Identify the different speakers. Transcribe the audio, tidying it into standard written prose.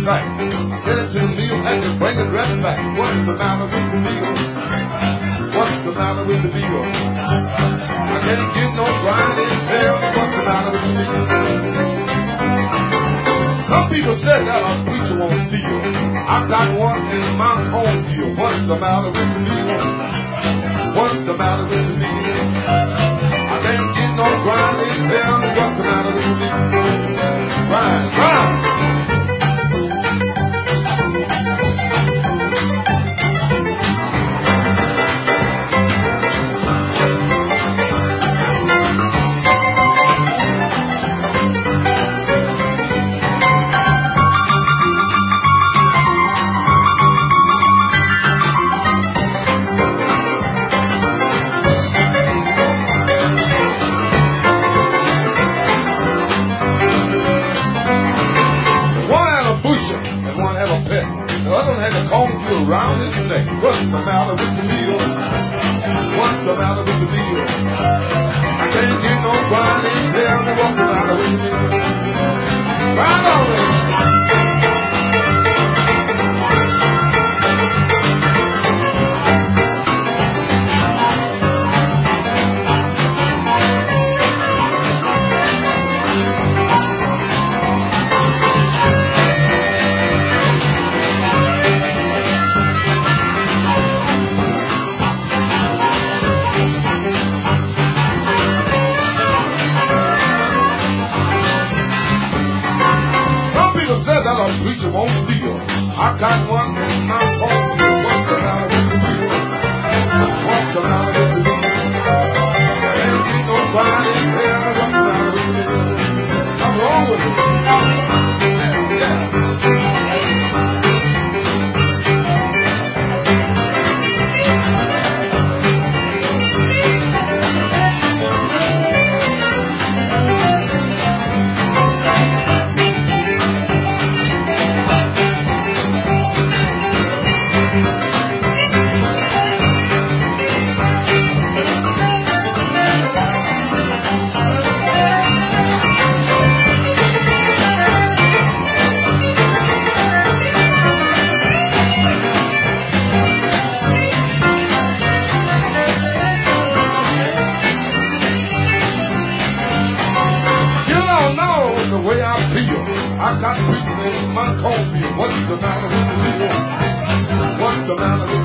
Speaker 1: sight. Get it to the meal and just bring it right back. What's the matter with the meal? What's the matter with the meal? I can't get no grinding. Tell me what's the matter with the meal? Some people said that a preacher won't steal. I got one in my cornfield. What's the matter with the meal? What's the matter with the meal? I can't get no grinding. Tell me what's the matter with the meal? Grind, grind. Around his neck. What's the matter with the meal? What's the matter with the meal? I can't get no grinding. Tell me what's the matter with the meal? Grind on preacher won't steal. I got one in my cornfield. What's the matter with the meal? What's the matter with the meal? I ain't get no grinding. Tell me what's the matter with the meal? What's wrong with it? I got preaching in my cornfield. What's the matter with the meal? What's the matter with